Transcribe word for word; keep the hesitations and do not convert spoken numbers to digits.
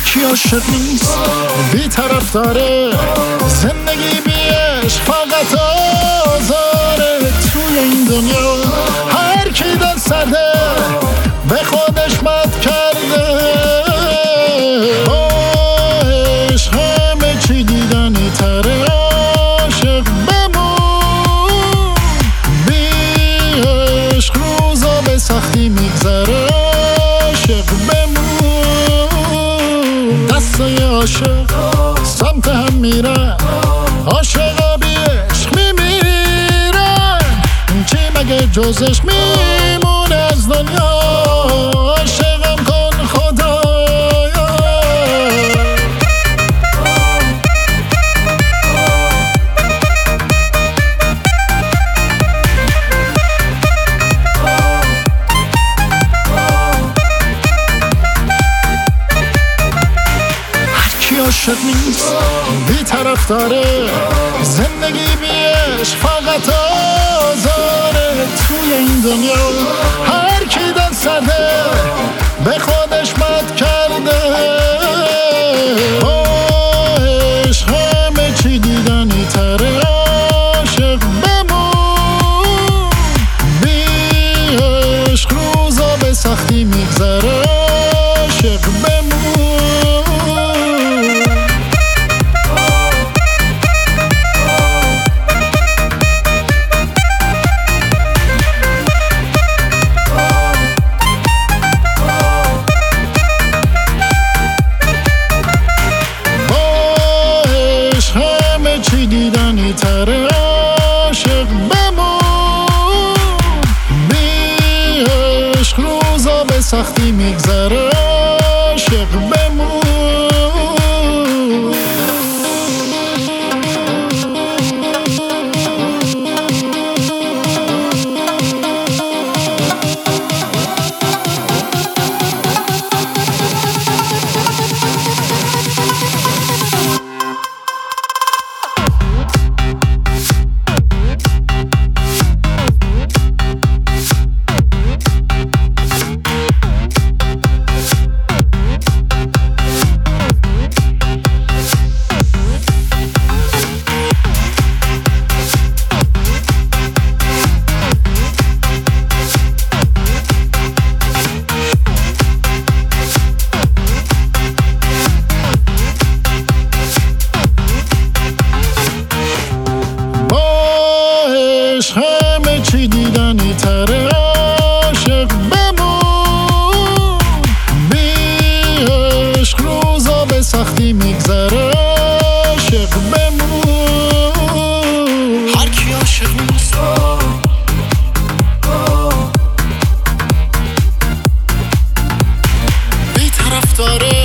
کی عاشق نیست بی طرف داره، زندگی بی عشق فقط آزاره. توی این دنیا هر کی دل سرده به خودش مد کرده. با عشق همه چی دیدنی تره، عاشق بمون. بی عشق روزا به سختی میگذره، عاشق بمون. دستای عاشق سمت هم میرن، عاشقا بی عشق میمیرن. چی مگه جز عشق میمونه از دنیا؟ عاشقم کن خدایا. عاشق نیست بی طرف داره، زندگی بی عشق فقط آزاره. توی این دنیا هر کی دل سرده به خودش مد کرده. با عشق همه چی دیدنی تره، عاشق بمون. بی عشق روزا به سختی میگذره، عاشق بمون. چی دیدنی تره، عاشق بمون. بی عشق روزا به سختی میگذره، عاشق بمون. همه چی دیدنی تره، عاشق بمون. بی عشق روزا به سختی میگذره، عاشق بمون. هر کی عاشق نیست بی طرف داره،